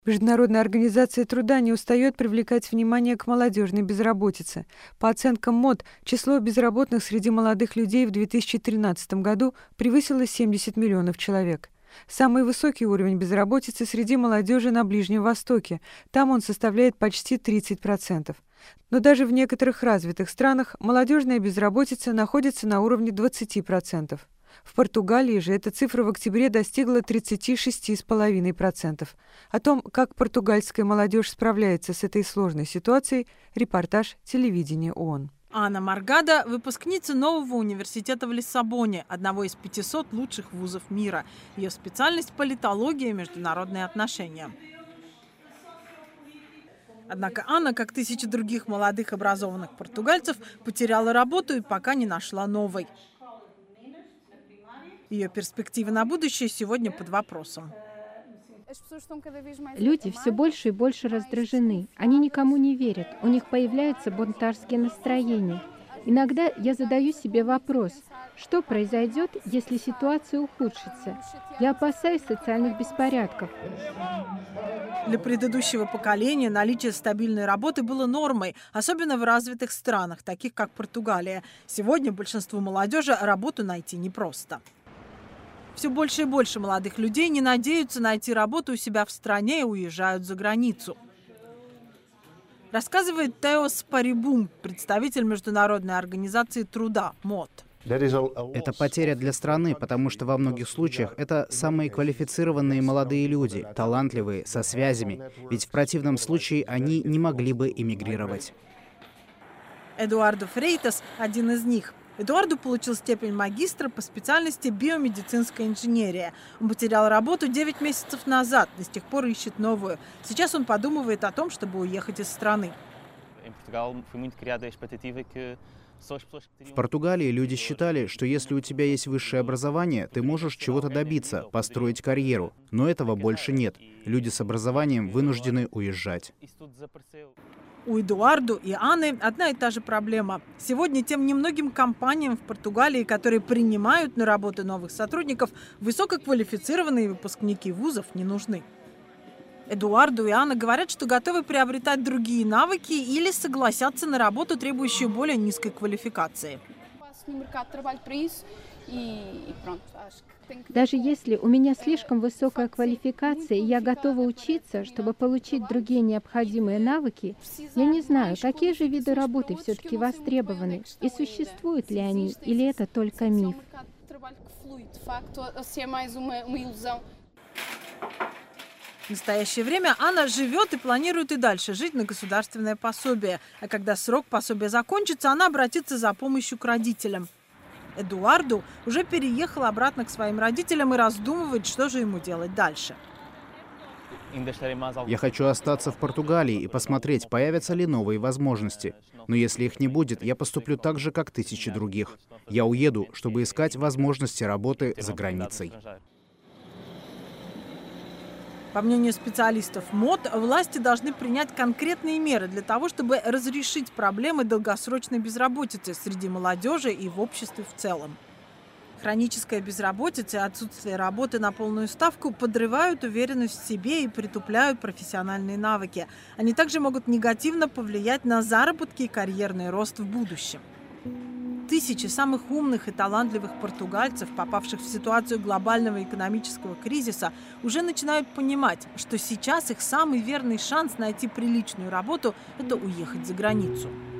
Международная организация труда не устает привлекать внимание к молодежной безработице. По оценкам МОД, число безработных среди молодых людей в 2013 году превысило 70 миллионов человек. Самый высокий уровень безработицы среди молодежи на Ближнем Востоке. Там он составляет почти 30%. Но даже в некоторых развитых странах молодежная безработица находится на уровне 20%. В Португалии же эта цифра в октябре достигла 36,5%. О том, как португальская молодежь справляется с этой сложной ситуацией, репортаж телевидения ООН. Анна Маргада – выпускница нового университета в Лиссабоне, одного из 500 лучших вузов мира. Ее специальность – политология и международные отношения. Однако Анна, как тысячи других молодых образованных португальцев, потеряла работу и пока не нашла новой. Ее перспективы на будущее сегодня под вопросом. Люди все больше и больше раздражены. Они никому не верят. У них появляются бунтарские настроения. Иногда я задаю себе вопрос, что произойдет, если ситуация ухудшится? Я опасаюсь социальных беспорядков. Для предыдущего поколения наличие стабильной работы было нормой, особенно в развитых странах, таких как Португалия. Сегодня большинству молодежи работу найти непросто. Все больше и больше молодых людей не надеются найти работу у себя в стране и уезжают за границу. Рассказывает Теос Парибум, представитель Международной организации труда МОД. Это потеря для страны, потому что во многих случаях это самые квалифицированные молодые люди, талантливые, со связями, ведь в противном случае они не могли бы эмигрировать. Эдуардо Фрейтас – один из них. Эдуардо получил степень магистра по специальности биомедицинская инженерия. Он потерял работу 9 месяцев назад, и с тех пор ищет новую. Сейчас он подумывает о том, чтобы уехать из страны. В Португалии люди считали, что если у тебя есть высшее образование, ты можешь чего-то добиться, построить карьеру. Но этого больше нет. Люди с образованием вынуждены уезжать. У Эдуарду и Анны одна и та же проблема. Сегодня тем немногим компаниям в Португалии, которые принимают на работу новых сотрудников, высококвалифицированные выпускники вузов не нужны. Эдуарду и Анна говорят, что готовы приобретать другие навыки или согласятся на работу, требующую более низкой квалификации. Даже если у меня слишком высокая квалификация, и я готова учиться, чтобы получить другие необходимые навыки, я не знаю, какие же виды работы все-таки востребованы, и существуют ли они, или это только миф. В настоящее время Анна живет и планирует и дальше жить на государственное пособие. А когда срок пособия закончится, она обратится за помощью к родителям. Эдуарду уже переехал обратно к своим родителям и раздумывает, что же ему делать дальше. Я хочу остаться в Португалии и посмотреть, появятся ли новые возможности. Но если их не будет, я поступлю так же, как тысячи других. Я уеду, чтобы искать возможности работы за границей. По мнению специалистов МОД, власти должны принять конкретные меры для того, чтобы разрешить проблемы долгосрочной безработицы среди молодежи и в обществе в целом. Хроническая безработица и отсутствие работы на полную ставку подрывают уверенность в себе и притупляют профессиональные навыки. Они также могут негативно повлиять на заработки и карьерный рост в будущем. Тысячи самых умных и талантливых португальцев, попавших в ситуацию глобального экономического кризиса, уже начинают понимать, что сейчас их самый верный шанс найти приличную работу – это уехать за границу.